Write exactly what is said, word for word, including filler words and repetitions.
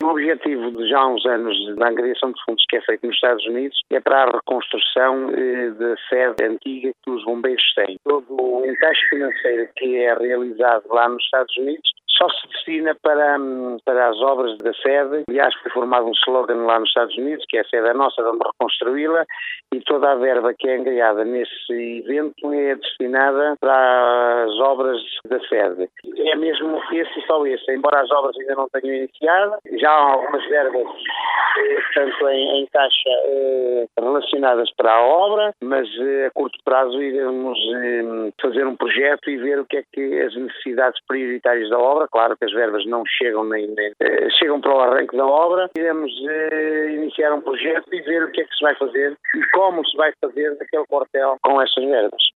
O objetivo de já há uns anos da angariação de fundos que é feito nos Estados Unidos é para a reconstrução eh, da sede antiga que os bombeiros têm. Todo o encaixe financeiro que é realizado lá nos Estados Unidos só se destina para, para as obras da sede. Aliás, foi formado um slogan lá nos Estados Unidos, que é a sede é nossa, vamos reconstruí-la, e toda a verba que é angariada nesse evento é destinada para as obras da sede. É mesmo esse e só esse, embora as obras ainda não tenham iniciado, já há algumas verbas, portanto, em, em caixa eh, relacionadas para a obra, mas eh, a curto prazo iremos eh, fazer um projeto e ver o que é que as necessidades prioritárias da obra. Claro que as verbas não chegam nem, nem eh, chegam para o arranque da obra. Iremos eh, iniciar um projeto e ver o que é que se vai fazer e como se vai fazer naquele quartel com essas verbas.